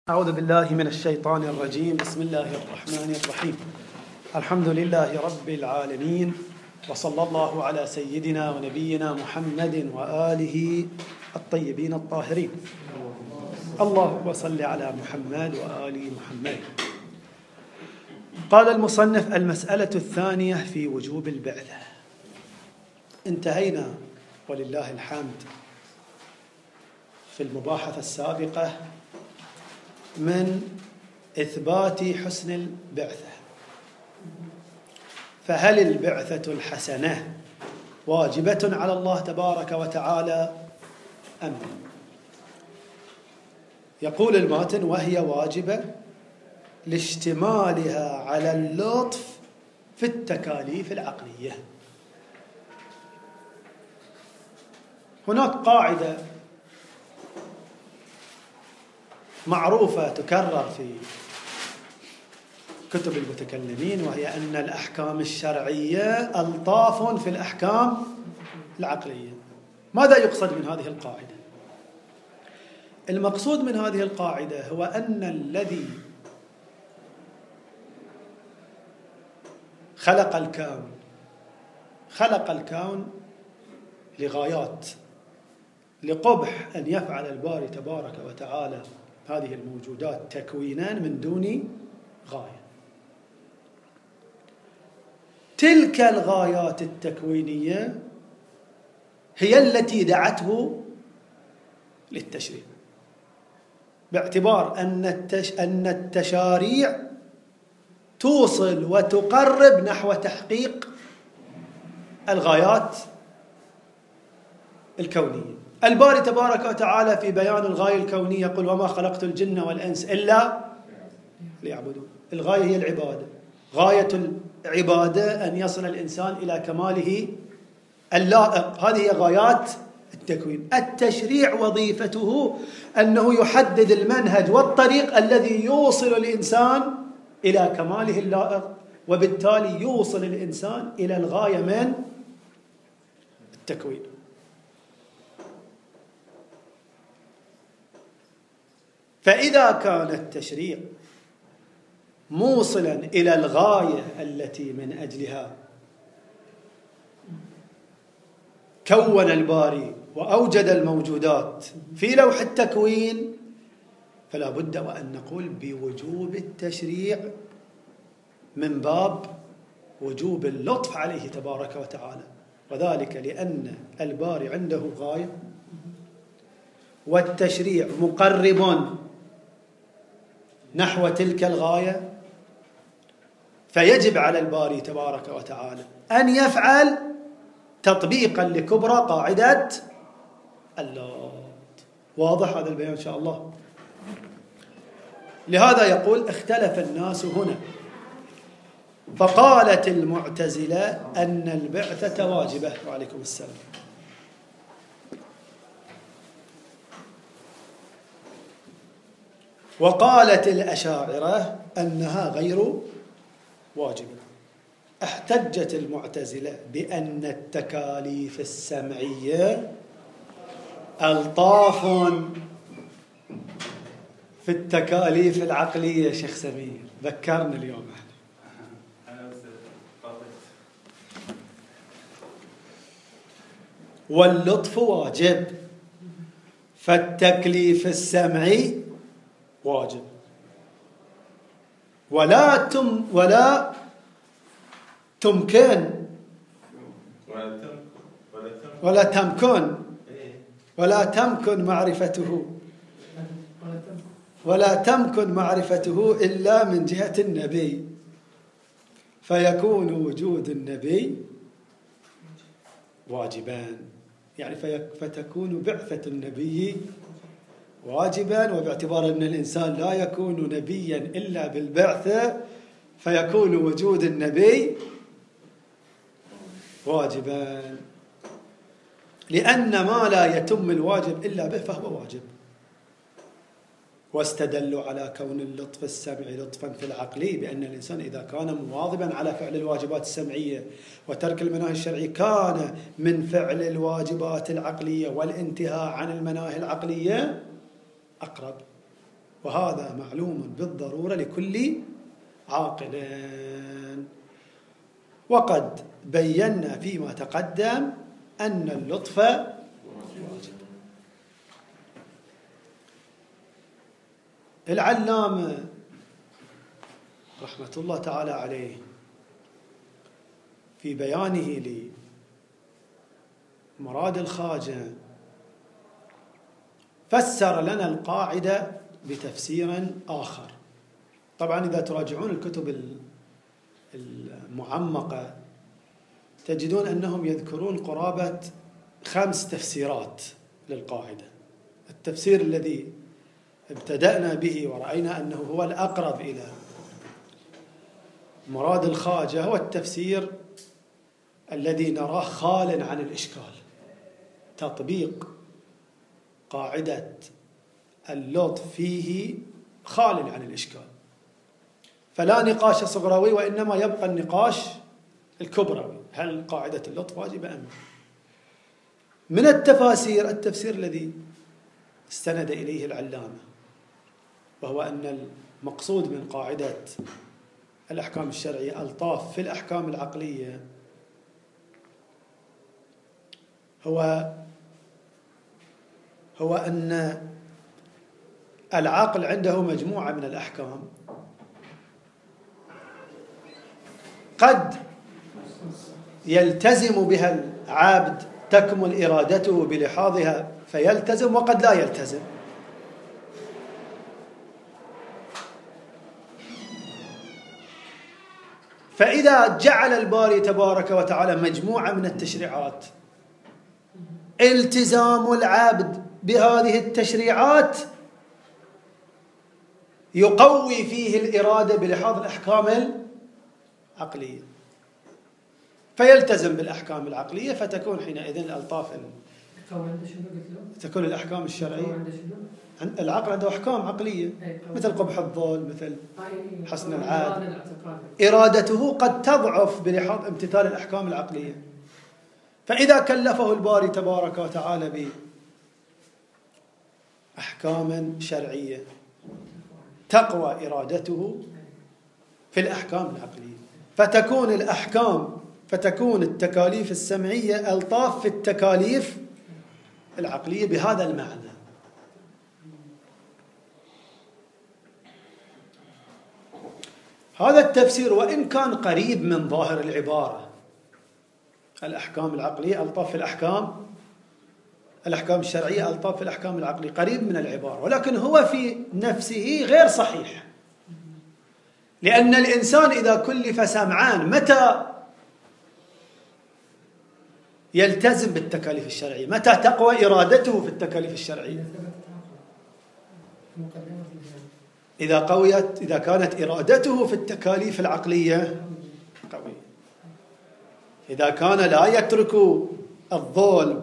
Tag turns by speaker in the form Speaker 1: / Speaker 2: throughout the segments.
Speaker 1: أعوذ بالله من الشيطان الرجيم. بسم الله الرحمن الرحيم. الحمد لله رب العالمين، وصلى الله على سيدنا ونبينا محمد وآله الطيبين الطاهرين. اللهم صل على محمد وآل محمد. قال المصنف: المسألة الثانية في وجوب البعثة. انتهينا ولله الحمد في المباحثة السابقة من إثبات حسن البعثة، فهل البعثة الحسنة واجبة على الله تبارك وتعالى أم؟ يقول الماتن: وهي واجبة لاشتمالها على اللطف في التكاليف العقلية. هناك قاعدة معروفة تكرر في كتب المتكلمين، وهي أن الأحكام الشرعية ألطاف في الأحكام العقلية. ماذا يقصد من هذه القاعدة؟ المقصود من هذه القاعدة هو أن الذي خلق الكون لغايات، لقبح أن يفعل الباري تبارك وتعالى هذه الموجودات تكوينا من دون غاية. تلك الغايات التكوينية هي التي دعته للتشريع، باعتبار أن التشاريع توصل وتقرب نحو تحقيق الغايات الكونية. الباري تبارك وتعالى في بيان الغاية الكونية يقول: وما خلقت الجن والإنس إلا ليعبدون. الغاية هي العبادة، غاية العبادة أن يصل الإنسان إلى كماله اللائق. هذه هي غايات التكوين. التشريع وظيفته أنه يحدد المنهج والطريق الذي يوصل الإنسان إلى كماله اللائق، وبالتالي يوصل الإنسان إلى الغاية من التكوين. فإذا كان التشريع موصلا إلى الغاية التي من أجلها كون الباري وأوجد الموجودات في لوح التكوين، فلا بد وأن نقول بوجوب التشريع من باب وجوب اللطف عليه تبارك وتعالى، وذلك لأن الباري عنده غاية والتشريع مقرب نحو تلك الغاية، فيجب على الباري تبارك وتعالى أن يفعل تطبيقا لكبرى قاعدة اللطف. واضح هذا البيان إن شاء الله؟ لهذا يقول: اختلف الناس هنا، فقالت المعتزلة أن البعثة واجبة. وعليكم السلام. وقالت الأشاعرة أنها غير واجبة. احتجت المعتزلة بأن التكاليف السمعية ألطاف في التكاليف العقلية. شيخ سمير ذكرنا اليوم واللطف واجب، فالتكليف السمعي واجب، ولا تمكن معرفته إلا من جهة النبي، فيكون وجود النبي واجبان، يعني فتكون بعثة النبي واجبا. وباعتبار أن الإنسان لا يكون نبيا إلا بالبعثة، فيكون وجود النبي واجبا، لأن ما لا يتم الواجب إلا به فهو واجب. واستدلوا على كون اللطف السمعي لطفا في العقلي بأن الإنسان إذا كان مواظبا على فعل الواجبات السمعية وترك المناهي الشرعية كان من فعل الواجبات العقلية والانتهاء عن المناهي العقلية أقرب. وهذا معلوم بالضرورة لكل عاقل. وقد بينا فيما تقدم أن اللطف واجب. العلامة رحمة الله تعالى عليه في بيانه لمراد الخواجة فسر لنا القاعدة بتفسير آخر. طبعا إذا تراجعون الكتب المعمقة تجدون أنهم يذكرون قرابة 5 تفسيرات للقاعدة. التفسير الذي ابتدأنا به ورأينا أنه هو الأقرب إلى مراد الخواجة هو التفسير الذي نراه خال عن الإشكال، تطبيق قاعدة اللطف فيه خال عن الإشكال، فلا نقاش صغروي وإنما يبقى النقاش الكبروي، هل قاعدة اللطف واجبة أم؟ من التفسير الذي استند إليه العلامة، وهو أن المقصود من قاعدة الأحكام الشرعية ألطاف في الأحكام العقلية هو أن العقل عنده مجموعة من الأحكام قد يلتزم بها العبد، تكمل إرادته بلحاظها فيلتزم، وقد لا يلتزم. فإذا جعل الباري تبارك وتعالى مجموعة من التشريعات التزام العبد بهذه التشريعات يقوي فيه الإرادة بلحاظ الأحكام العقلية، فيلتزم بالأحكام العقلية، فتكون حينئذ الألطاف تكون الأحكام الشرعية. العقل عنده أحكام عقلية مثل قبح الظلم، مثل حسن العادة، إرادته قد تضعف بلحاظ امتثال الأحكام العقلية. فإذا كلفه الباري تبارك وتعالى بأحكام شرعية تقوى إرادته في الأحكام العقلية، فتكون التكاليف السمعية ألطاف في التكاليف العقلية بهذا المعنى. هذا التفسير وإن كان قريب من ظاهر العبارة، الأحكام العقلية ألطاف في الأحكام الشرعية ألطاف في الأحكام العقلية، قريب من العبارة، ولكن هو في نفسه غير صحيح، لأن الإنسان إذا كلف سمعان متى يلتزم بالتكاليف الشرعية؟ متى تقوى إرادته في التكاليف الشرعية؟ إذا كانت إرادته في التكاليف العقلية قوية، إذا كان لا يترك الظلم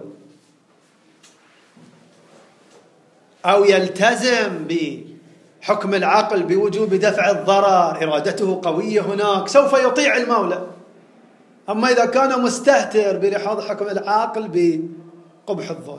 Speaker 1: أو يلتزم بحكم العقل بوجوب دفع الضرر، إرادته قوية هناك سوف يطيع المولى. أما إذا كان مستهتر بلحاظ حكم العقل بقبح الظلم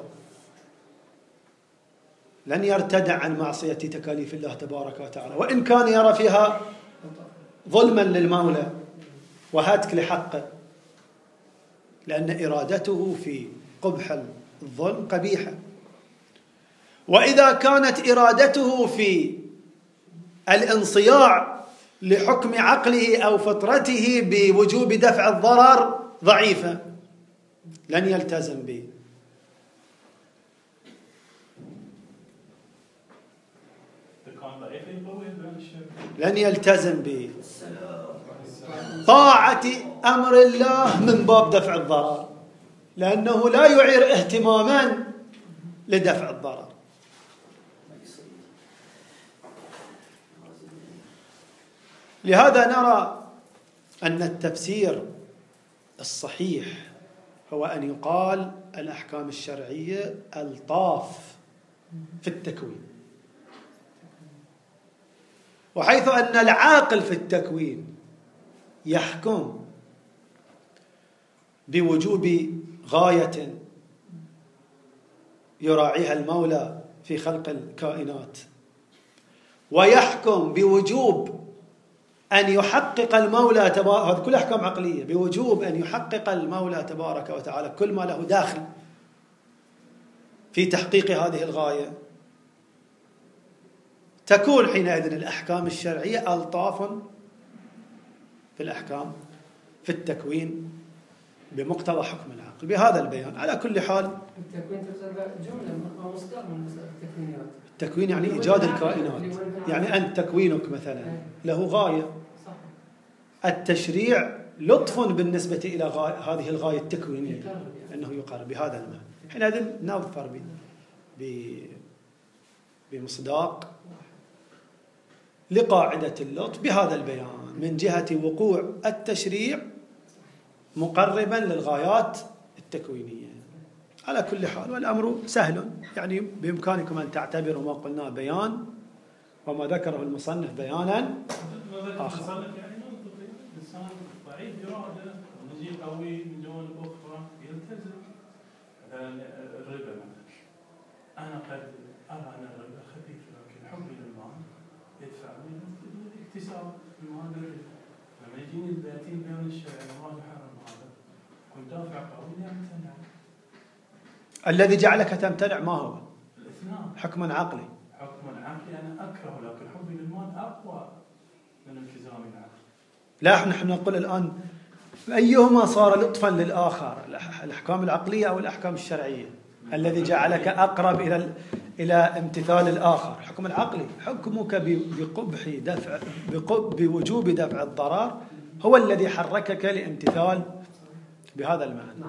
Speaker 1: لن يرتدع عن معصية تكاليف الله تبارك وتعالى، وإن كان يرى فيها ظلما للمولى وهتك لحقه، لأن إرادته في قبح الظلم قبيحة. وإذا كانت إرادته في الانصياع لحكم عقله أو فطرته بوجوب دفع الضرر ضعيفة لن يلتزم به. لن يلتزم بطاعة أمر الله من باب دفع الضرر، لأنه لا يعير اهتماما لدفع الضرر. لهذا نرى أن التفسير الصحيح هو أن يقال الأحكام الشرعية ألطاف في التكوين، وحيث أن العاقل في التكوين يحكم بوجوب غاية يراعيها المولى في خلق الكائنات، ويحكم بوجوب أن يحقق المولى تبارك، هذه كلها أحكام عقلية، بوجوب أن يحقق المولى تبارك وتعالى كل ما له داخل في تحقيق هذه الغاية، تكون حينئذ الأحكام الشرعية ألطاف في الأحكام في التكوين بمقتضى حكم العقل. بهذا البيان على كل حال
Speaker 2: التكوين جملة مصدر من التكوينات.
Speaker 1: التكوين يعني إيجاد الكائنات، يعني أنت تكوينك مثلا له غاية، التشريع لطف بالنسبة إلى هذه الغاية التكوينية أنه يقرب بهذا المعنى. حينئذ نظفر بمصداق لقاعدة اللطف بهذا البيان من جهة وقوع التشريع مقربا للغايات التكوينية. على كل حال والأمر سهل، يعني بإمكانكم أن تعتبروا ما قلناه بيان وما ذكره المصنف بيانا آخر.
Speaker 3: يعني منطقي، الإنسان ضعيف إرادة ونجي قوي من جوانب أخرى يلتزم. مثلا الربا مثلا، أنا قد أرى أن الربا خفيف، لكن حبي للمال يدفعني لاكتساب المال بالربا. لما يجيني البياتين بيان الشرع الله يحرم هذا، كنت دافع قوي لأمتنع.
Speaker 1: الذي جعلك تمتنع ما هو؟
Speaker 3: الاثنان.
Speaker 1: حكم عقلي.
Speaker 3: حكم عقلي أنا أكره، لكن حبي للمال أقوى من التزامي العقلي.
Speaker 1: لا، نحن نقول الآن أيهما صار لطفا للآخر، الأحكام العقلية أو الأحكام الشرعية؟ الذي جعلك أقرب إلى امتثال الآخر حكم العقلي. حكمك بقبح دفع بوجوب دفع الضرر هو الذي حركك لامتثال بهذا المعنى.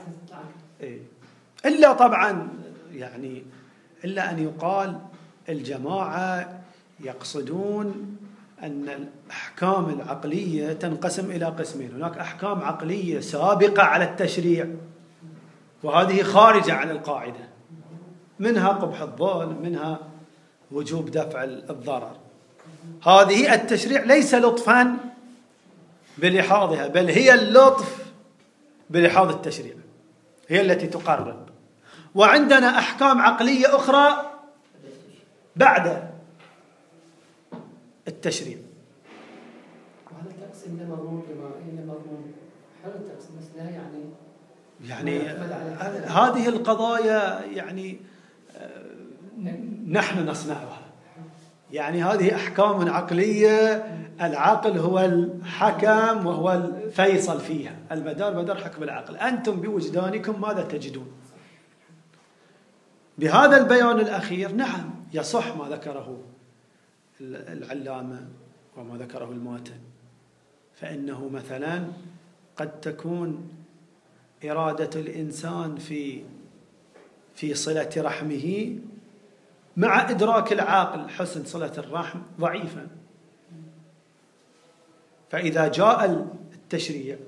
Speaker 1: إلا طبعا يعني إلا أن يقال الجماعة يقصدون أن الأحكام العقلية تنقسم إلى قسمين. هناك أحكام عقلية سابقة على التشريع وهذه خارجة عن القاعدة، منها قبح الظلم، منها وجوب دفع الضرر. هذه التشريع ليس لطفا بلحاظها، بل هي اللطف بلحاظ التشريع، هي التي تقرب. وعندنا أحكام عقلية أخرى بعد التشريع.
Speaker 2: وهذا التقسيم له مضمون إلى مضمون حلو التقسيم، بس لا
Speaker 1: يعني هذه القضايا يعني نحن نصنعها، يعني هذه أحكام عقلية، العقل هو الحكم وهو الفيصل فيها، المدار مدار حكم العقل. أنتم بوجدانكم ماذا تجدون؟ بهذا البيان الأخير نعم يصح ما ذكره العلامة وما ذكره الماتن، فإنه مثلا قد تكون إرادة الإنسان في صلة رحمه مع إدراك العاقل حسن صلة الرحم ضعيفا، فإذا جاء التشريع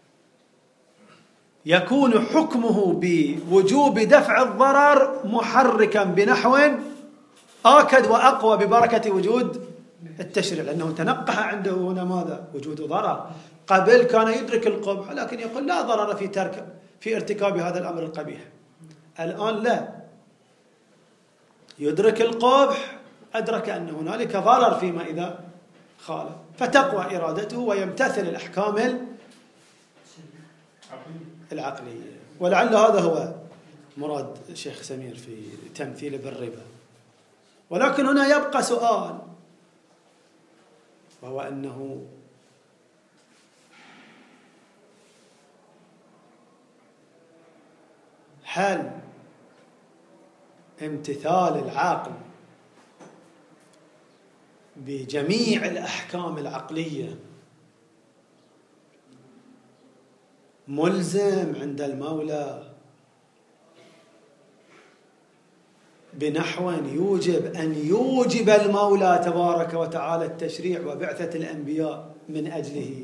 Speaker 1: يكون حكمه بوجوب دفع الضرر محركا بنحو آكد وأقوى ببركة وجود التشريع، لأنه تنقح عنده هنا ماذا؟ وجود ضرر. قبل كان يدرك القبح لكن يقول لا ضرر في ارتكاب هذا الأمر القبيح. الآن لا، يدرك القبح، أدرك أن هنالك ضرر فيما إذا خالف، فتقوى إرادته ويمتثل الأحكام العقلية. ولعل هذا هو مراد الشيخ سمير في تمثيل بالربا. ولكن هنا يبقى سؤال، وهو أنه هل امتثال العقل بجميع الأحكام العقلية ملزم عند المولى بنحو يوجب أن يوجب المولى تبارك وتعالى التشريع وبعثة الأنبياء من أجله،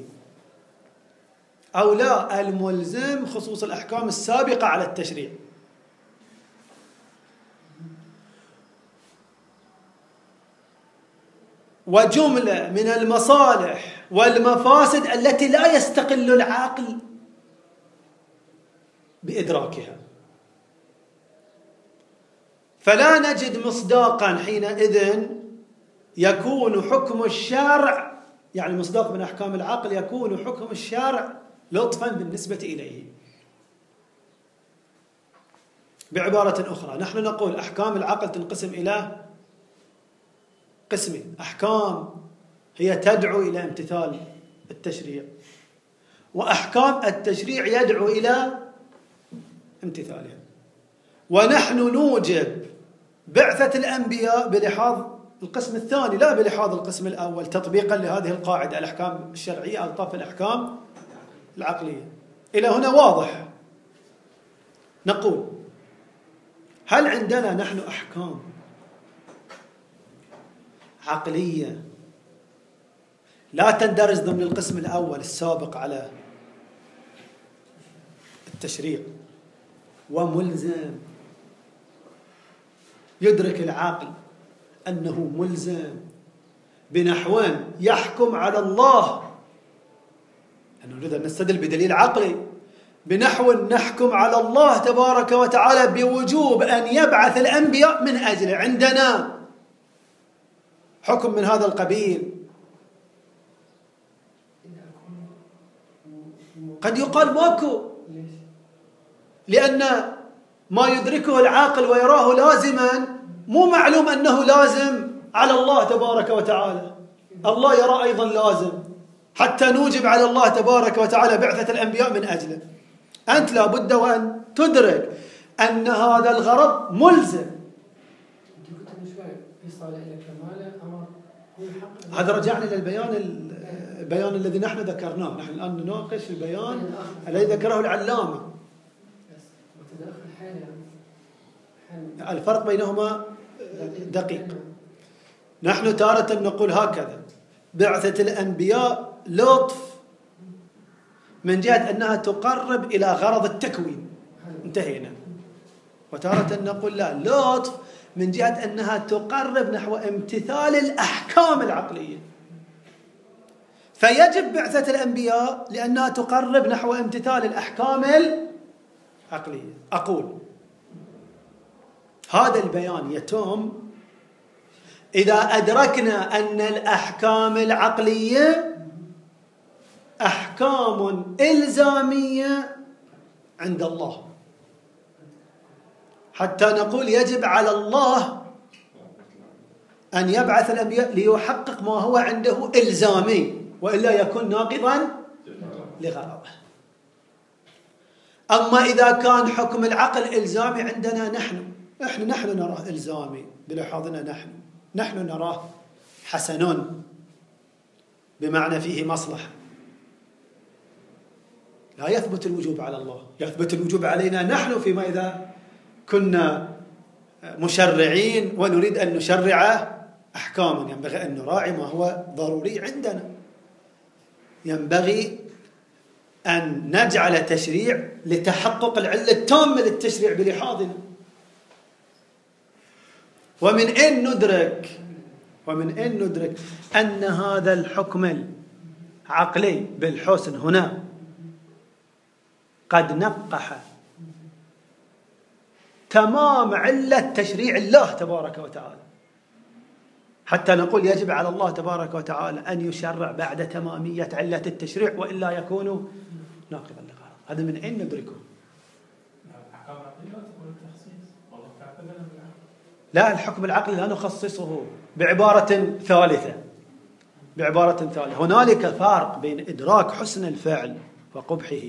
Speaker 1: أو لا الملزم خصوص الأحكام السابقة على التشريع؟ وجملة من المصالح والمفاسد التي لا يستقل العاقل بإدراكها، فلا نجد مصداقا حينئذ يكون حكم الشرع، يعني مصداق من أحكام العقل، يكون حكم الشرع لطفا بالنسبة إليه. بعبارة أخرى، نحن نقول أحكام العقل تنقسم إلى قسمين: أحكام هي تدعو إلى امتثال التشريع، وأحكام التشريع يدعو إلى امتثالها. ونحن نوجب بعثة الأنبياء بلحاظ القسم الثاني لا بلحاظ القسم الأول، تطبيقا لهذه القاعدة: الأحكام الشرعية ألطف الأحكام العقلية. إلى هنا واضح. نقول: هل عندنا نحن أحكام عقلية لا تندرج ضمن القسم الأول السابق على التشريع وملزم؟ يدرك العاقل أنه ملزم بنحو يحكم على الله، أنه نريد أن نستدل بدليل عقلي بنحو نحكم على الله تبارك وتعالى بوجوب أن يبعث الأنبياء من أجله. عندنا حكم من هذا القبيل. قد يقال ماكو، لأن ما يدركه العاقل ويراه لازما مو معلوم أنه لازم على الله تبارك وتعالى. الله يرى أيضا لازم، حتى نوجب على الله تبارك وتعالى بعثة الأنبياء من أجله. أنت لا بد وأن تدرك أن هذا الغرض ملزم. هذا رجعنا إلى البيان الذي نحن ذكرناه. نحن الآن نناقش البيان الذي ذكره العلامة. الفرق بينهما دقيق. نحن تارة نقول هكذا: بعثة الأنبياء لطف من جهة أنها تقرب إلى غرض التكوين، انتهينا. وتارة نقول لا، لطف من جهة أنها تقرب نحو امتثال الأحكام العقلية. فيجب بعثة الأنبياء لأنها تقرب نحو امتثال الأحكام العقلية. أقول هذا البيان يتم إذا أدركنا أن الأحكام العقلية أحكام إلزامية عند الله، حتى نقول يجب على الله أن يبعث الأنبياء ليحقق ما هو عنده إلزامي، وإلا يكون ناقضا لغرضه. أما إذا كان حكم العقل إلزامي عندنا نحن نراه إلزامي بلحاظنا، نحن نراه حسن بمعنى فيه مصلحة، لا يثبت الوجوب على الله، يثبت الوجوب علينا نحن فيما إذا كنا مشرعين ونريد أن نشرع أحكاما. ينبغي أن نراعي ما هو ضروري عندنا، ينبغي أن نجعل تشريع لتحقق العلة التامة للتشريع بلحاظنا. ومن أين ندرك أن هذا الحكم العقلي بالحسن هنا قد نقح تمام علة تشريع الله تبارك وتعالى، حتى نقول يجب على الله تبارك وتعالى أن يشرع بعد تمامية علة التشريع، وإلا يكون ناقضا لغرض. هذا من أين ندركه؟ لا، الحكم العقلي لا نخصصه بعبارة ثالثة. هنالك فرق بين إدراك حسن الفعل وقبحه،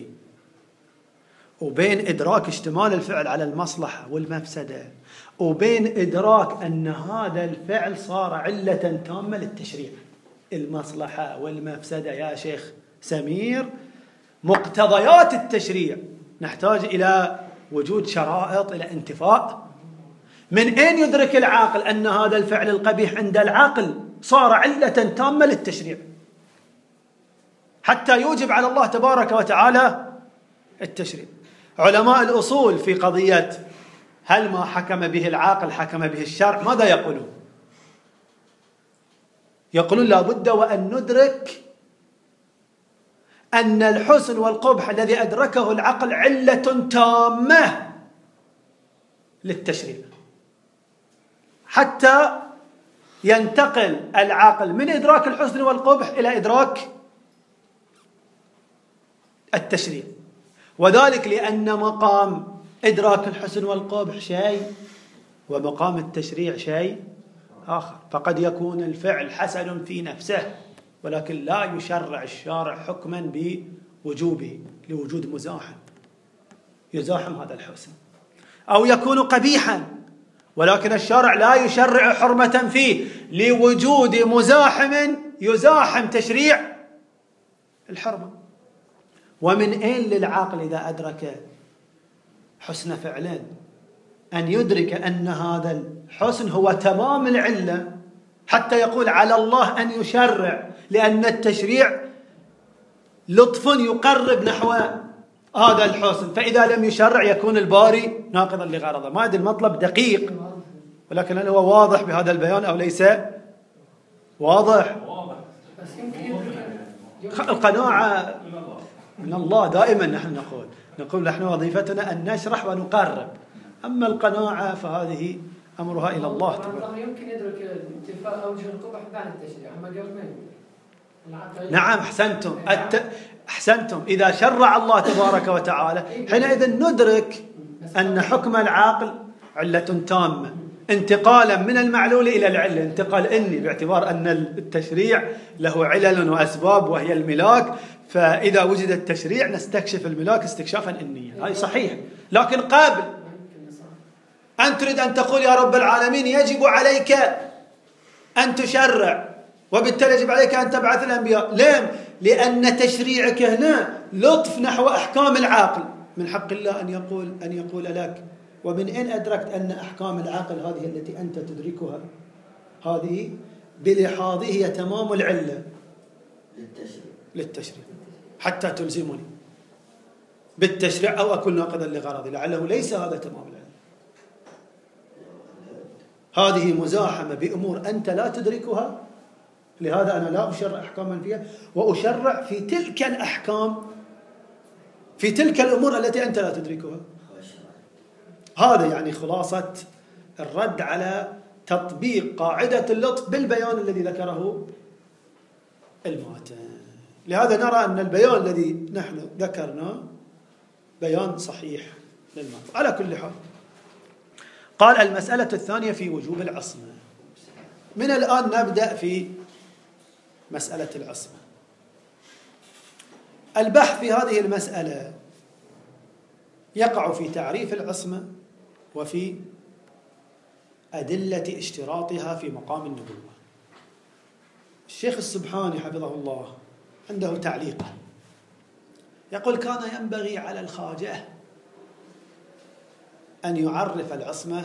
Speaker 1: وبين إدراك اشتمال الفعل على المصلحة والمفسدة، وبين إدراك أن هذا الفعل صار علة تامة للتشريع. المصلحة والمفسدة يا شيخ سمير مقتضيات التشريع، نحتاج إلى وجود شرائط، إلى انتفاء. من أين يدرك العاقل أن هذا الفعل القبيح عند العقل صار علة تامة للتشريع حتى يوجب على الله تبارك وتعالى التشريع؟ علماء الأصول في قضية هل ما حكم به العاقل حكم به الشرع ماذا يقولون؟ يقولون لا بد وأن ندرك أن الحسن والقبح الذي أدركه العقل علة تامة للتشريع، حتى ينتقل العقل من إدراك الحسن والقبح إلى إدراك التشريع، وذلك لأن مقام إدراك الحسن والقبح شيء ومقام التشريع شيء آخر. فقد يكون الفعل حسن في نفسه ولكن لا يشرع الشارع حكما بوجوبه لوجود مزاحم يزاحم هذا الحسن، أو يكون قبيحا ولكن الشارع لا يشرع حرمة فيه لوجود مزاحم يزاحم تشريع الحرمة. ومن أين للعاقل إذا أدرك حسن فعلا أن يدرك أن هذا الحسن هو تمام العلة حتى يقول على الله أن يشرع، لأن التشريع لطف يقرب نحو هذا الحسن، فإذا لم يشرع يكون الباري ناقضا لغرضه. ما أدري المطلب دقيق، ولكن هل هو واضح بهذا البيان أو ليس واضح؟
Speaker 2: بس يمكن
Speaker 1: القناعة من الله دائما نحن نقول نحن وظيفتنا أن نشرح ونقرب، أما القناعة فهذه أمرها إلى الله.
Speaker 2: يمكن يدرك انتفاء أوجه القبح بعد التشريع، أما قبل ما يدرك.
Speaker 1: نعم أحسنتم. إذا شرع الله تبارك وتعالى حينئذ ندرك أن حكم العاقل علة تامة انتقالا من المعلول إلى العلة، انتقال إني، باعتبار أن التشريع له علل وأسباب وهي الملاك، فإذا وجد التشريع نستكشف الملاك استكشافا إنيا، هذا صحيح. لكن قبل أن تريد أن تقول يا رب العالمين يجب عليك أن تشرع وبالتالي يجب عليك أن تبعث الأنبياء، ليه؟ لأن تشريعك هنا لطف نحو أحكام العاقل، من حق الله أن يقول لك. ومن أين أدركت أن أحكام العاقل هذه التي أنت تدركها هذه بلحاظه هي تمام العلة للتشريع حتى تلزمني بالتشريع أو أكون ناقضا لغرضي، لعله ليس هذا تمام العلة. هذه مزاحمة بأمور أنت لا تدركها، لهذا أنا لا أشرع أحكاما فيها وأشرع في تلك الأحكام في تلك الأمور التي أنت لا تدركها. هذا يعني خلاصة الرد على تطبيق قاعدة اللطف بالبيان الذي ذكره الماتن. لهذا نرى أن البيان الذي نحن ذكرناه بيان صحيح للماتن. على كل حال، قال المسألة الثانية في وجوب العصمة. من الآن نبدأ في مسألة العصمة. البحث في هذه المسألة يقع في تعريف العصمة وفي أدلة اشتراطها في مقام النبوة. الشيخ السبحاني حفظه الله عنده تعليق يقول كان ينبغي على الخواجة أن يعرف العصمة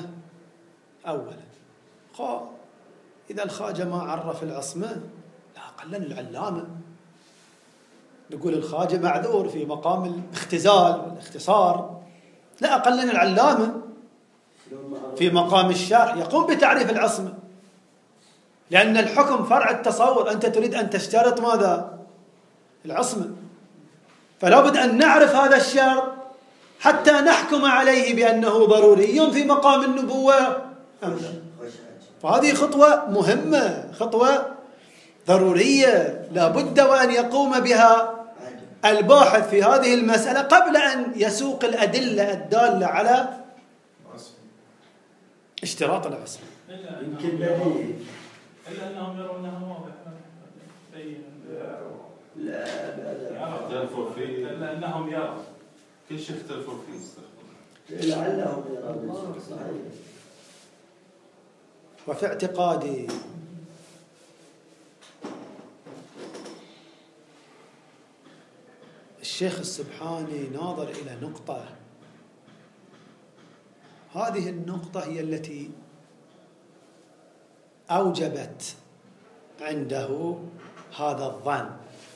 Speaker 1: أولا. إذا الخواجة ما عرف العصمة لا أقلن العلامة، نقول الخواجة معذور في مقام الاختزال والاختصار، لا أقلن العلامة في مقام الشرح يقوم بتعريف العصمة، لأن الحكم فرع التصور، أنت تريد أن تشترط ماذا؟ العصمة، فلا بد أن نعرف هذا الشرط حتى نحكم عليه بأنه ضروري في مقام النبوة أم لا. فهذه خطوة مهمة، خطوة ضرورية لا بد وأن يقوم بها الباحث في هذه المسألة قبل أن يسوق الأدلة الدالة على اشتراط العصمة.
Speaker 3: يمكن إلا أنهم يرونها واضحة.
Speaker 4: لا يختلفوا فيه،
Speaker 3: إلا أنهم يرون
Speaker 4: كل شيء يختلفوا فيه
Speaker 5: لعلهم يرون.
Speaker 1: وفي اعتقادي الشيخ السبحاني ناظر إلى نقطة، هذه النقطة هي التي أوجبت عنده هذا الظن.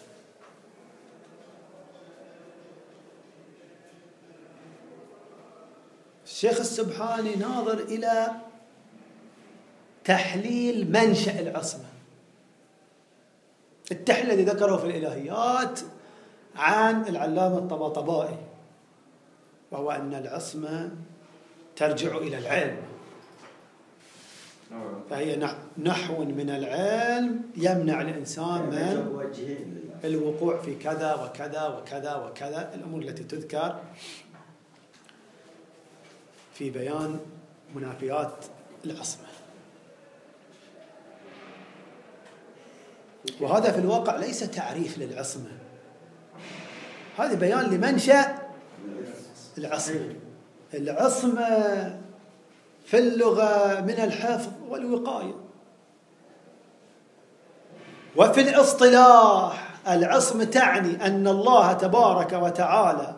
Speaker 1: الشيخ السبحاني ناظر إلى تحليل منشأ العصمة. التحليل الذي ذكره في الإلهيات عن العلامة الطباطبائي، وهو أن العصمة ترجع إلى العلم، فهي نحو من العلم يمنع الإنسان من الوقوع في كذا وكذا وكذا وكذا الأمور التي تذكر في بيان منافيات العصمة. وهذا في الواقع ليس تعريف للعصمة، هذا بيان لمنشأ العصمة. العصمة في اللغة من الحفظ والوقاية، وفي الاصطلاح العصمة تعني أن الله تبارك وتعالى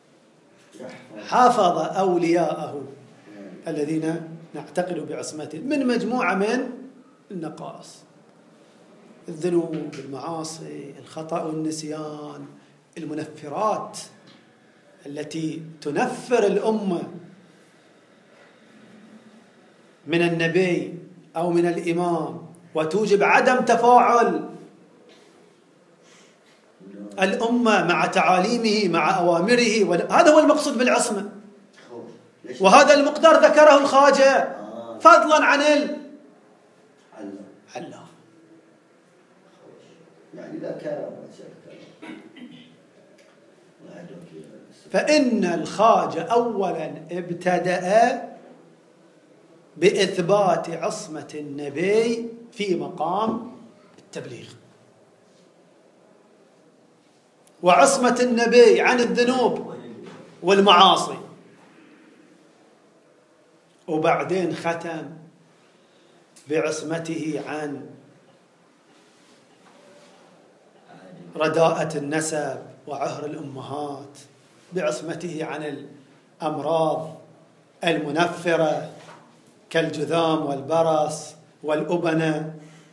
Speaker 1: حفظ أولياءه الذين نعتقد بعصمته من مجموعة من النقائص، الذنوب، المعاصي، الخطأ والنسيان، المنفرات التي تنفر الأمة من النبي أو من الإمام وتوجب عدم تفاعل الأمة مع تعاليمه مع أوامره. هذا هو المقصود بالعصمة، وهذا المقدار ذكره الخواجة فضلا عن الله.
Speaker 5: يعني لا كلام.
Speaker 1: فإن الخواجة أولا ابتدأ بإثبات عصمة النبي في مقام التبليغ، وعصمة النبي عن الذنوب والمعاصي، وبعدين ختم بعصمته عن رداءة النسب وعهر الأمهات، بعصمته عن الأمراض المنفرة كالجذام والبرص والأبنة.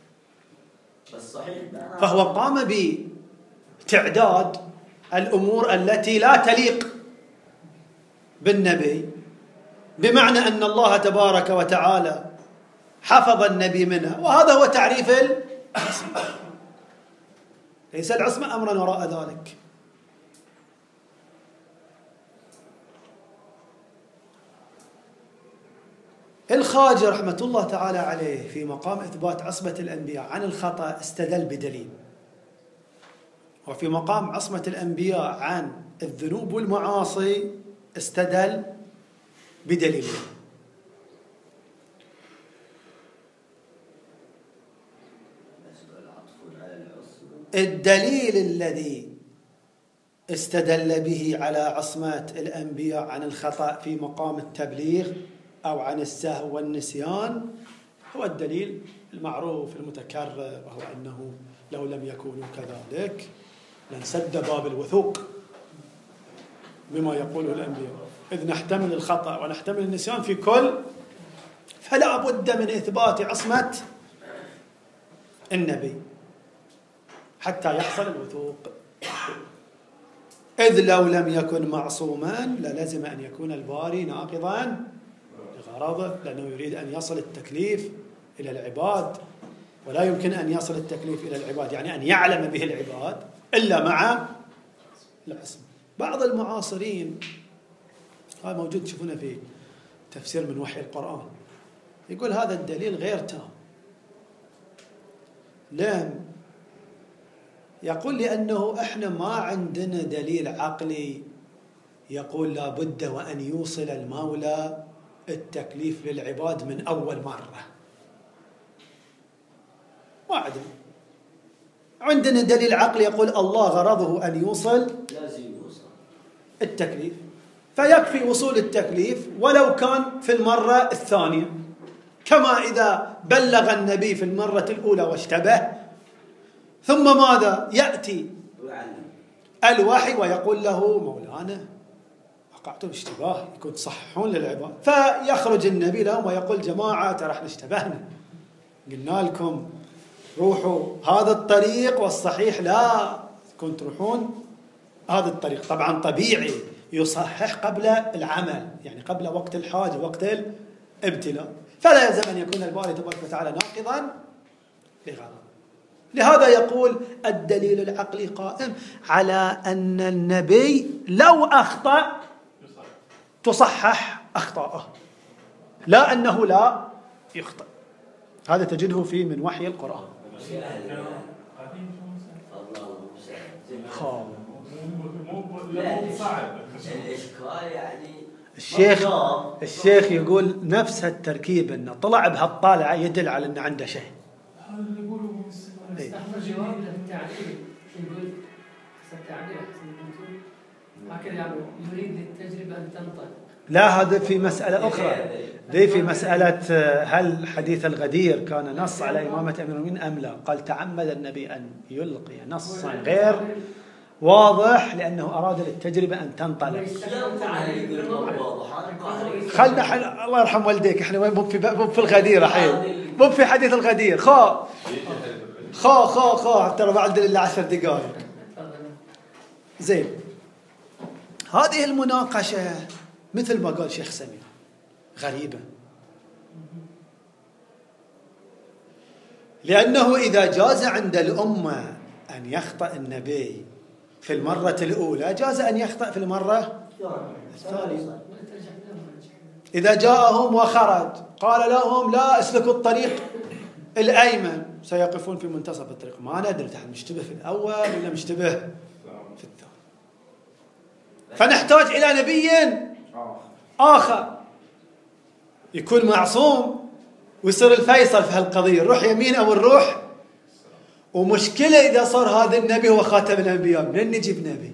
Speaker 1: فهو قام بتعداد الأمور التي لا تليق بالنبي، بمعنى أن الله تبارك وتعالى حفظ النبي منها، وهذا هو تعريف العصمة. ليس العصمة أمرا وراء ذلك. الخواجة رحمة الله تعالى عليه في مقام إثبات عصمة الأنبياء عن الخطأ استدل بدليل، وفي مقام عصمة الأنبياء عن الذنوب والمعاصي استدل بدليل. الدليل الذي استدل به على عصمة الأنبياء عن الخطأ في مقام التبليغ أو عن السهو والنسيان هو الدليل المعروف المتكرر، وهو أنه لو لم يكونوا كذلك لانسد باب الوثوق بما يقوله الأنبياء، إذ نحتمل الخطأ ونحتمل النسيان في كل، فلا بد من إثبات عصمة النبي حتى يحصل الوثوق، إذ لو لم يكن معصوما للزم أن يكون الباري ناقضا لغرضه، لأنه يريد أن يصل التكليف إلى العباد، ولا يمكن أن يصل التكليف إلى العباد يعني أن يعلم به العباد إلا مع العصمة. بعض المعاصرين، هذا موجود تشوفونه في تفسير من وحي القرآن، يقول هذا الدليل غير تام. لم يقول لأنه إحنا ما عندنا دليل عقلي يقول لا بد وأن يوصل المولى التكليف للعباد من أول مرة، ما عندنا دليل عقلي يقول الله غرضه أن يوصل التكليف، فيكفي وصول التكليف ولو كان في المرة الثانية، كما إذا بلغ النبي في المرة الأولى واشتبه، ثم ماذا؟ يأتي الوحي ويقول له مولانا وقعتم اشتباه، يكون تصححون للعباد، فيخرج النبي لهم ويقول جماعة ترى احنا اشتبهنا، قلنا لكم روحوا هذا الطريق والصحيح لا كنت تروحون هذا الطريق. طبعا طبيعي يصحح قبل العمل، يعني قبل وقت الحاجة وقت الابتلاء، فلا يلزم أن يكون الباري تبارك وتعالى ناقضا لغرض. لهذا يقول الدليل العقلي قائم على أن النبي لو أخطأ تصحح أخطاءه، لا أنه لا يخطئ. هذا تجده في من وحي القرآن.
Speaker 5: الإشكال يعني
Speaker 1: الشيخ يقول نفس التركيب انه طلع بهالطالعه يدل على انه عنده شيء.
Speaker 3: هذا اللي يقولوا
Speaker 2: استحضر جواب للتعليل يقول التعليل هكذا يعني يريد للتجربه ان تنطق.
Speaker 1: لا هذا في مسألة أخرى. دي في مسألة هل حديث الغدير كان نص على إمامة أمير المؤمنين أم لا؟ قال تعمد النبي أن يلقي نصا غير واضح لأنه أراد للتجربة أن تنطلق. خلنا الله يرحم والديك، احنا مو في الغدير الحين، مو في حديث الغدير. خا ترى بعد إلا 10 دقائق. زين، هذه المناقشة مثل ما قال شيخ سمير غريبة، لأنه إذا جاز عند الأمة أن يخطأ النبي في المرة الأولى جاز أن يخطأ في المرة الثانية. إذا جاءهم وخرج قال لهم لا اسلكوا الطريق الأيمن سيقفون في منتصف الطريق، ما ندري نحن مشتبه في الأول ولا مشتبه في الثاني، فنحتاج إلى نبي آخر يكون معصوم ويصير الفيصل في هالقضية، نروح يمين أو نروح. ومشكلة إذا صار هذا النبي هو خاتم الأنبياء، منين نجيب نبي؟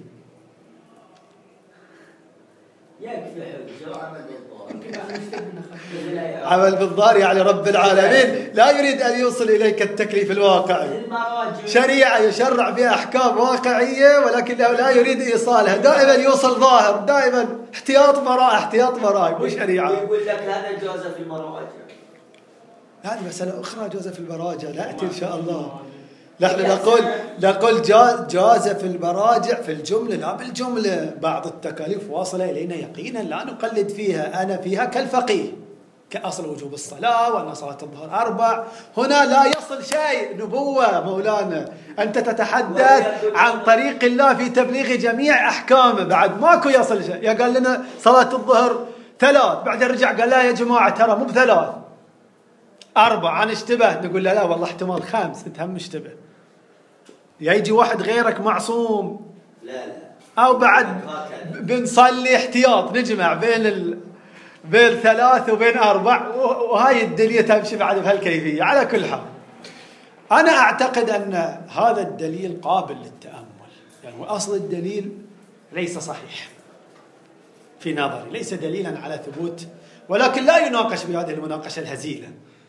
Speaker 1: عمل بالضار يعني رب العالمين لا يريد أن يوصل إليك التكليف الواقعي، شريعة يشرع فيها أحكام واقعية ولكنه لا يريد إيصالها، دائما يوصل ظاهر، دائما احتياط براء مو شريعة.
Speaker 5: يقول لك هذا جوز في المراجع،
Speaker 1: هذه مسألة أخرى جوز في المراجع نأتي إن شاء الله. نحن نقول جاز في المراجع في الجملة لا بالجملة، بعض التكاليف واصلة إلينا يقينا لا نقلد فيها، أنا فيها كالفقيه كأصل وجوب الصلاة وأن صلاة الظهر 4. هنا لا يصل شيء نبوة مولانا، أنت تتحدث عن طريق الله في تبليغ جميع أحكامه، بعد ماكو يصل شيء. يا قال لنا صلاة الظهر 3 بعدين رجع قال لا يا جماعة ترى مو ب3 4 أنا اشتبه، نقول لا والله احتمال 5 أنت هم مشتبه. يجي واحد غيرك معصوم
Speaker 5: لا
Speaker 1: أو بعد بنصلي احتياط نجمع بين 3 وبين 4، وهاي الدليل تمشي بعد بهالكيفية. على كل حال أنا أعتقد أن هذا الدليل قابل للتأمل، يعني أصل الدليل ليس صحيح في نظري، ليس دليلا على ثبوت، ولكن لا يناقش بهذه المناقشة الهزيلة.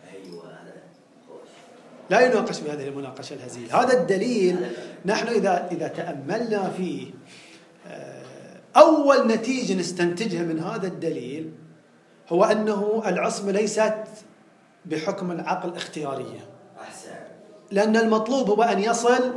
Speaker 1: لا يناقش بهذه المناقشة الهزيلة. هذا الدليل نحن إذا تأملنا فيه، أول نتيجة نستنتجها من هذا الدليل هو أنه العصمة ليست بحكم العقل اختيارية، لأن المطلوب هو أن يصل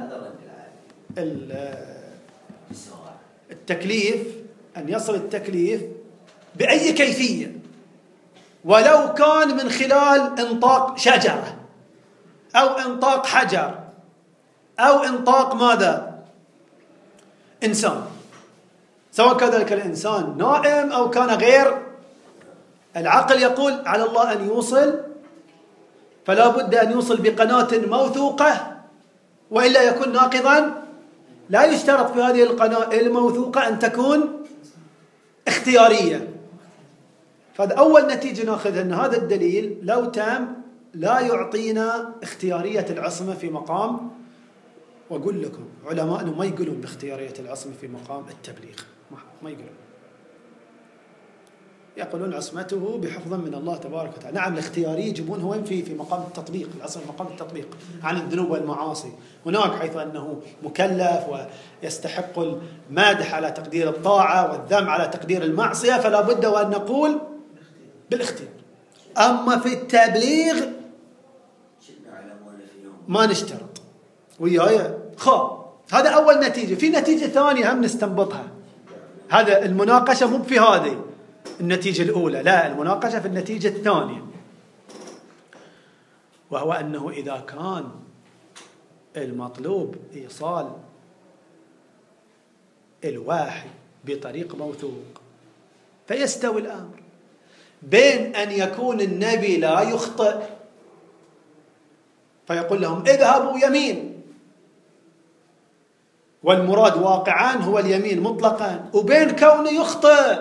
Speaker 1: التكليف بأي كيفية، ولو كان من خلال إنطاق شجرة أو إنطاق حجر أو إنطاق ماذا؟ إنسان، سواء كان ذلك الإنسان نائم أو كان غير. العقل يقول على الله أن يوصل، فلا بد أن يوصل بقناة موثوقة وإلا يكون ناقضا. لا يشترط في هذه القناة الموثوقة أن تكون اختيارية. فهذا أول نتيجة نأخذها، أن هذا الدليل لو تم لا يعطينا اختيارية العصمة في مقام، وأقول لكم علماءنا ما يقولون باختيارية العصمة في مقام التبليغ، ما يقولون، يقولون عصمته بحفظ من الله تبارك وتعالى. نعم الاختياري يجيبونه وين في مقام التطبيق، العصمة مقام التطبيق عن الذنوب والمعاصي، هناك حيث أنه مكلف ويستحق المدح على تقدير الطاعة والذم على تقدير المعصية، فلا بد وأن نقول بالاختيار. أما في التبليغ ما نشترط وياي. هذا أول نتيجة. في نتيجة ثانية هم نستنبطها، هذا المناقشة مو في هذه النتيجة الأولى، لا، المناقشة في النتيجة الثانية، وهو أنه إذا كان المطلوب إيصال الوحي بطريق موثوق فيستوي الأمر بين أن يكون النبي لا يخطئ فيقول لهم اذهبوا يمين، والمراد واقعا هو اليمين مطلقا، وبين كونه يخطئ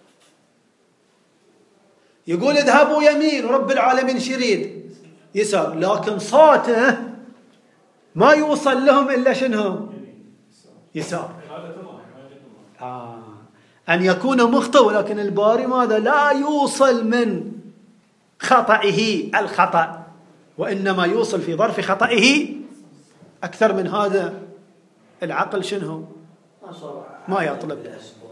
Speaker 1: يقول اذهبوا يمين ورب العالمين شريد يسار، لكن صوته ما يوصل لهم إلا شنهم يسار. أن يكون مخطئ ولكن الباري ماذا؟ لا يوصل من خطئه الخطأ، وإنما يوصل في ظرف خطئه أكثر من هذا. العقل شنو؟ ما يطلب.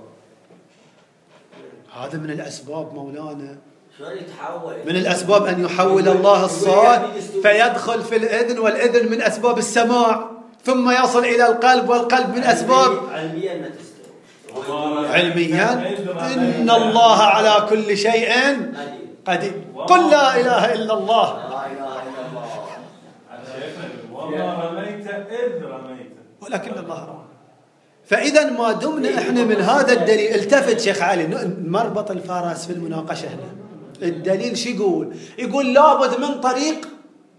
Speaker 1: هذا من الأسباب مولانا، من الأسباب أن يحول الله الصوت فيدخل في الأذن، والأذن من أسباب السماع، ثم يصل إلى القلب، والقلب من أسباب علميا إن الله على كل شيء قدير. قل لا إله إلا الله.
Speaker 3: وما رميت إذ رميت
Speaker 1: ولكن الله رمى. فإذا ما دمنا إحنا من هذا الدليل، التفت شيخ علي مربط الفرس في المناقشة هنا. الدليل شو يقول؟ يقول لابد من طريق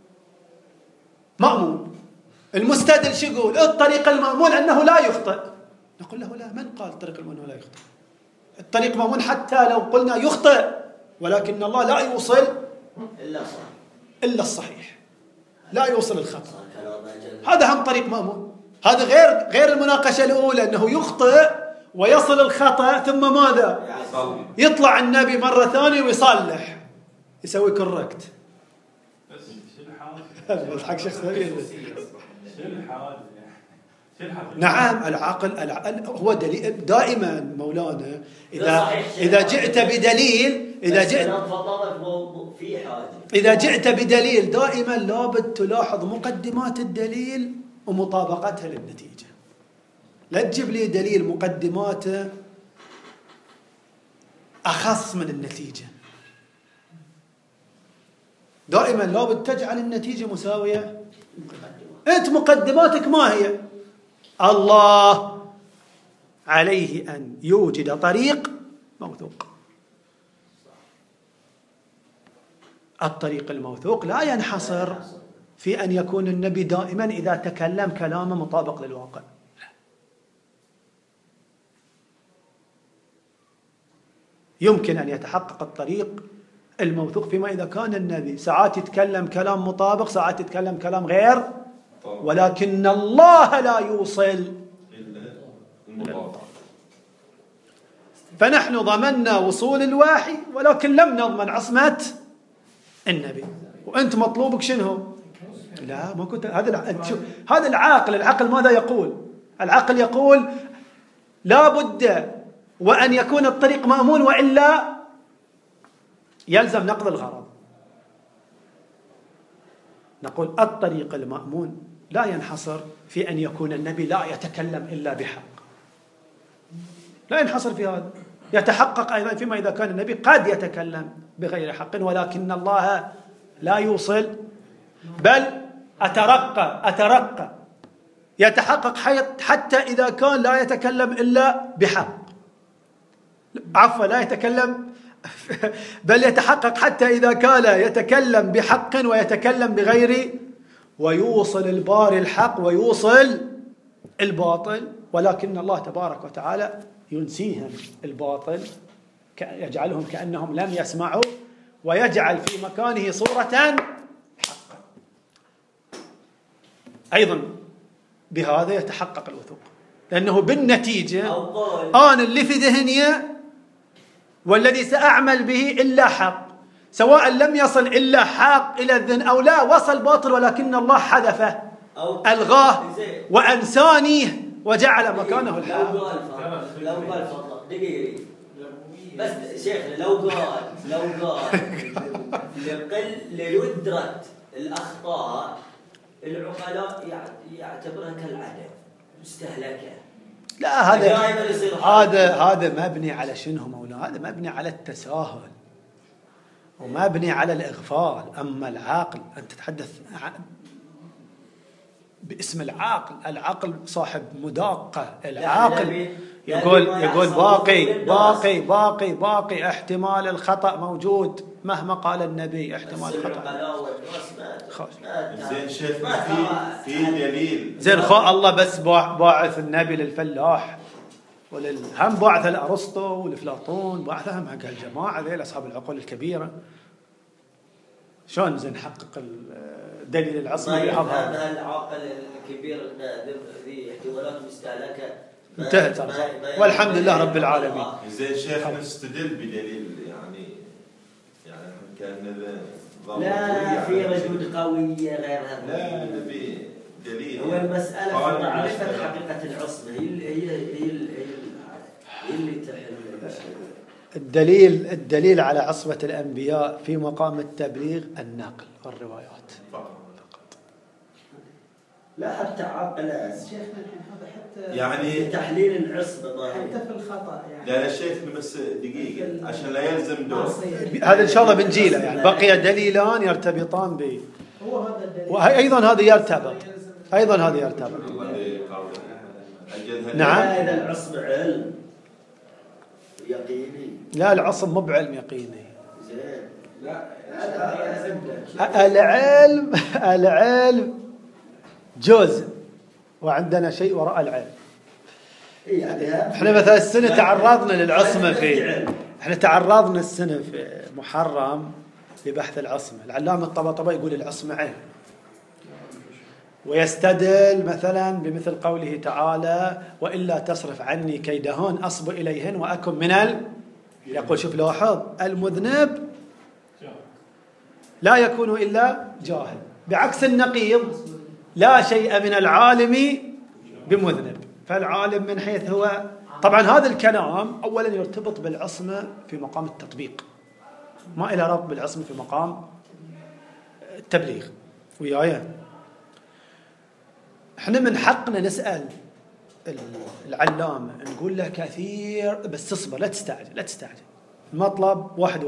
Speaker 1: مأمون. المستدل شو يقول؟ الطريق المأمون أنه لا يخطئ. نقول له لا، من قال الطريق المأمون لا يخطئ؟ الطريق مأمون حتى لو قلنا يخطئ، ولكن الله لا يوصل إلا الصحيح، لا يوصل الخطأ. هذا هم طريق مأمون. هذا غير المناقشة الأولى أنه يخطئ ويصل الخطأ، ثم ماذا؟ يطلع النبي مرة ثانية ويصلح، يسوي كوركت. حق شيخ سبيل. نعم، العقل هو دليل دائما مولانا. إذا جئت بدليل، إذا جئت بدليل دائما لابد تلاحظ مقدمات الدليل ومطابقتها للنتيجة. لا تجيب لي دليل مقدماته أخص من النتيجة. دائما لابد تجعل النتيجة مساوية. أنت مقدماتك ما هي؟ الله عليه أن يوجد طريق موثوق. الطريق الموثوق لا ينحصر في أن يكون النبي دائما إذا تكلم كلامه مطابق للواقع. يمكن أن يتحقق الطريق الموثوق فيما إذا كان النبي ساعات يتكلم كلام مطابق، ساعات يتكلم كلام غير، ولكن الله لا يوصل إلا. فنحن ضمننا وصول الوحي ولكن لم نضمن عصمة النبي. وأنت مطلوبك شنو؟ لا، ما كنت هذا العاقل ماذا يقول؟ العقل يقول لا بد وأن يكون الطريق مأمون، وإلا يلزم نقض الغرض. نقول الطريق المأمون لا ينحصر في أن يكون النبي لا يتكلم إلا بحق، لا ينحصر في هذا. يتحقق أيضا فيما إذا كان النبي قد يتكلم بغير حق، ولكن الله لا يوصل، بل أترقى يتحقق حتى إذا كان لا يتكلم إلا بحق، عفوا لا يتكلم بل يتحقق حتى إذا كان يتكلم بحق ويتكلم بغير، ويوصل الباري الحق ويوصل الباطل. ولكن الله تبارك وتعالى ينسيهم الباطل، يجعلهم كأنهم لم يسمعوا، ويجعل في مكانه صورة حقا. أيضا بهذا يتحقق الوثوق، لأنه بالنتيجة أنا اللي في ذهني والذي سأعمل به إلا حق، سواء لم يصل إلا حق إلى الذهن أو لا، وصل باطل ولكن الله حذفه، ألغاه وأنسانيه وجعل مكانه الحق.
Speaker 5: لو قال فضل دقيقة بس شيخ، لو قال ليدرك الأخطاء العقلاء يعتبرها كالعدم مستهلكة.
Speaker 1: لا، هذا مبني على شنو مولانا؟ هذا مبني على التساهل ومبني على الإغفال. أما العاقل أنت تتحدث باسم العاقل صاحب مداقة. العاقل يقول باقي احتمال الخطأ موجود، مهما قال النبي احتمال خطأ.
Speaker 5: العقلاء والناس
Speaker 4: زين شيخنا في دليل.
Speaker 1: زين الله بس باعث النبي للفلاح هم باعث الأرسطو والأفلاطون، بعثهم حق الجماعة ذيل أصحاب العقول الكبيرة. شلون زين نحقق دليل العصمة بهذا؟
Speaker 5: هذا العاقل الكبير ذي احتمالات مستهلكة
Speaker 1: انتهت والحمد لله رب العالمين.
Speaker 4: زين شيخنا نستدل بدليل يعني كان
Speaker 5: لا في ردود قوية غير هذا.
Speaker 4: لا نبي دليل.
Speaker 5: هو المسألة في معرفة حقيقة العصمة هي اللي تحل.
Speaker 1: الدليل على عصمة الأنبياء في مقام التبليغ النقل والروايات فقط.
Speaker 5: لا حتى عقل
Speaker 2: شيخنا الحين هذا حتى
Speaker 4: يعني
Speaker 5: تحليل العصمة
Speaker 2: حتى في الخطأ يعني.
Speaker 4: لا شيخنا بس دقيقة عشان لا يلزم دور.
Speaker 1: هذا إن شاء الله بنجيله يعني بقي دليلان يرتبطان به.
Speaker 2: هو هذا الدليل.
Speaker 1: وأيضا هذا يرتبط. نعم.
Speaker 5: إذا العصمة علم يقيني.
Speaker 1: لا العصم مو بعلم يقيني.
Speaker 5: زين. لا
Speaker 1: العلم جزء وعندنا شيء وراء العلم. احنا مثلا السنة تعرضنا للعصمة احنا تعرضنا السنة في محرم لبحث العصمة. العلامة الطباطبائي يقول العصمة علم، ويستدل مثلا بمثل قوله تعالى وإلا تصرف عني كيدهن أصب إليهن وأكن من يقول شوف لاحظ المذنب لا يكون إلا جاهل، بعكس النقيض لا شيء من العالم بمذنب. فالعالم من حيث هو طبعا هذا الكلام أولا يرتبط بالعصمة في مقام التطبيق، ما إلى ربط بالعصمة في مقام التبليغ. وياي احنا من حقنا نسأل العلامة نقول له كثير بس تصبر لا تستعجل المطلب واحد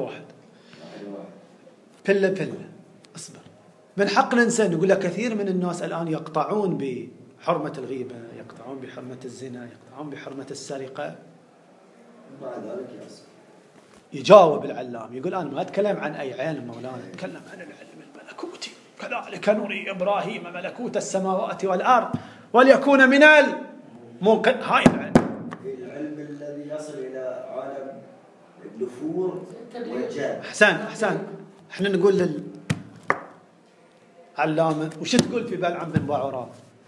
Speaker 1: بلة اصبر. من حقنا نقول له كثير من الناس الآن يقطعون بحرمة الغيبة، يقطعون بحرمة الزنا، يقطعون بحرمة السرقة. يجاوب العلام يقول أنا ما أتكلم عن أي علم مولانا، أتكلم عن العلم الملكوتي. كذلك نري إبراهيم ملكوت السماوات والأرض وليكون من الموقن. هاي
Speaker 5: العلم الذي يصل إلى عالم النفور والجهل.
Speaker 1: أحسن احنا نقول للعلامة وش تقول في بلعم بن باعوراء؟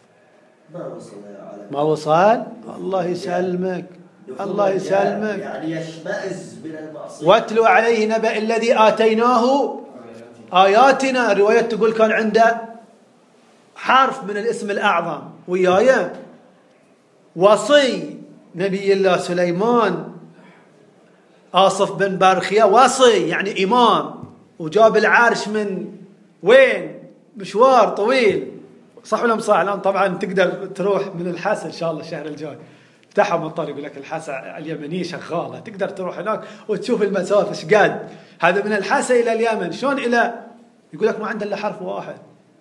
Speaker 1: ما وصل. الله يسلمك
Speaker 5: يعني يشمئز من المعصية.
Speaker 1: واتلو عليه نبأ الذي آتيناه آياتنا. الرواية تقول كان عنده حرف من الاسم الأعظم ويايا وصي نبي الله سليمان آصف بن برخيا وصي يعني إمام، وجاب العرش من وين مشوار طويل صح ولا مصح. الآن طبعا تقدر تروح من الحاسة إن شاء الله الشهر الجاي افتحوا مطار يقول لك الحاسة اليمنية شغالة، تقدر تروح هناك وتشوف المسافة ايش قد. هذا من الحاسة إلى اليمن شلون إلى يقول لك ما عنده إلا حرف واحد.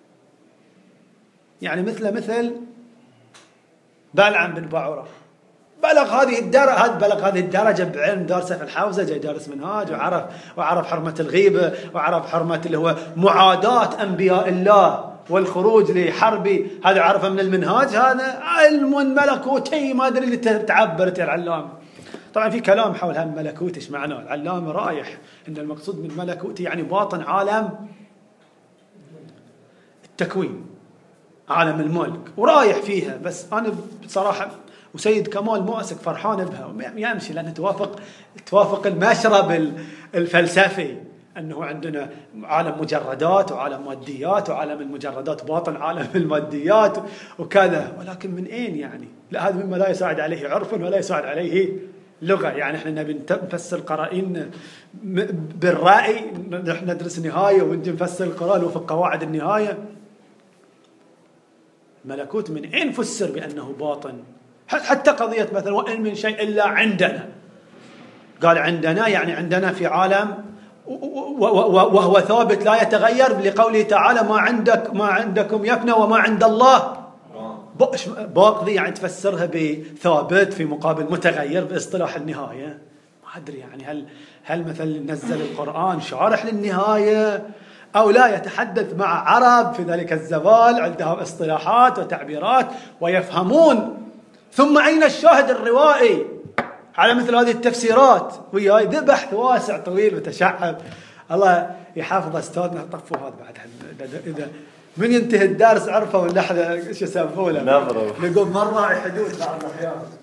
Speaker 1: يعني مثل بلعم بن باعوراء بلغ هذه الدرجة بعلم دارسه في الحوزة، جاي دارس منهاج وعرف حرمة الغيبة وعرف حرمة اللي هو معاداة أنبياء الله والخروج لحرب، هذا عرفه من المنهاج. هذا علم ملكوتي ما أدري اللي تعبرت يا العلامة. طبعا في كلام حول هالملكوت ايش معناه. العلامة رايح ان المقصود من ملكوتي يعني باطن عالم التكوين، عالم الملك، ورايح فيها. بس انا بصراحة وسيد كمال مؤسك فرحان بها يمشي لأنه توافق المشرب الفلسفي أنه عندنا عالم مجردات وعالم ماديات، وعالم المجردات باطن عالم الماديات وكذا. ولكن من أين يعني؟ لا هذا مما لا يساعد عليه عرف ولا يساعد عليه لغة. يعني احنا نبي نفسر القرائن بالرأي، نحن ندرس نهاية ونجي نفسر القرآن وفق قواعد النهاية. ملكوت من أين فسر بأنه باطن؟ حتى قضية مثلا وإن من شيء إلا عندنا، قال عندنا يعني عندنا في عالم وهو ثابت لا يتغير، لقوله تعالى ما عندكم يفنى وما عند الله باقي. يعني تفسرها بثابت في مقابل متغير باصطلاح النهاية، ما أدري يعني هل مثلا نزل القرآن شارح للنهاية أو لا، يتحدث مع عرب في ذلك الزمان عندهم اصطلاحات وتعبيرات ويفهمون. ثم أين الشاهد الروائي على مثل هذه التفسيرات؟ وياي ذا بحث واسع طويل متشعب. الله يحافظ أستاذنا. طفوا هذا بعد إذا من ينتهي الدرس عرفوا اللحظة إيش يسمونه، نقول مرة حدود بعض الأحيان.